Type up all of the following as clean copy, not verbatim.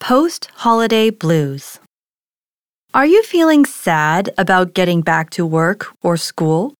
Post-holiday blues. Are you feeling sad about getting back to work or school?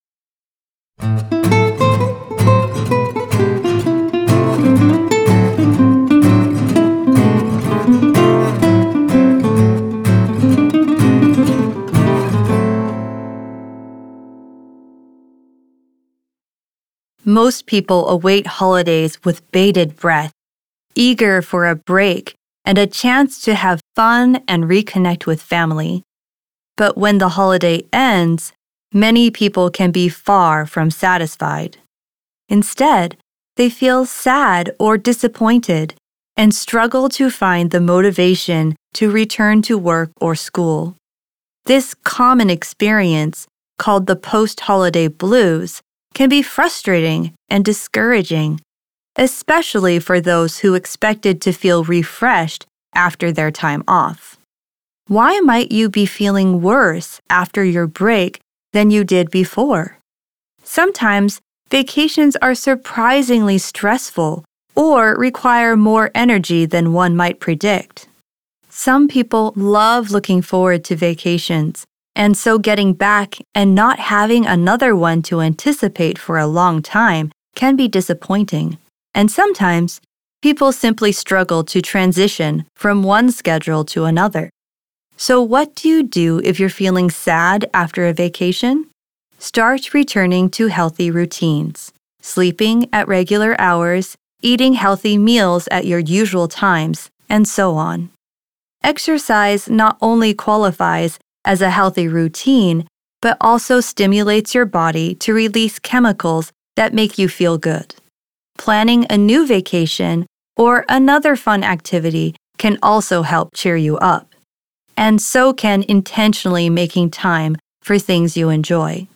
Most people await holidays with bated breath, eager for a break and a chance to have fun and reconnect with family. But when the holiday ends, many people can be far from satisfied. Instead, they feel sad or disappointed and struggle to find the motivation to return to work or school. This common experience, called the post-holiday blues, can be frustrating and discouraging, especially for those who expected to feel refreshed after their time off. Why might you be feeling worse after your break than you did before? Sometimes vacations are surprisingly stressful or require more energy than one might predict. Some people love looking forward to vacations, and so getting back and not having another one to anticipate for a long time can be disappointing. And sometimes, people simply struggle to transition from one schedule to another. So what do you do if you're feeling sad after a vacation? Start returning to healthy routines, sleeping at regular hours, eating healthy meals at your usual times, and so on. Exercise not only qualifies as a healthy routine, but also stimulates your body to release chemicals that make you feel good. Planning a new vacation or another fun activity can also help cheer you up. And so can intentionally making time for things you enjoy.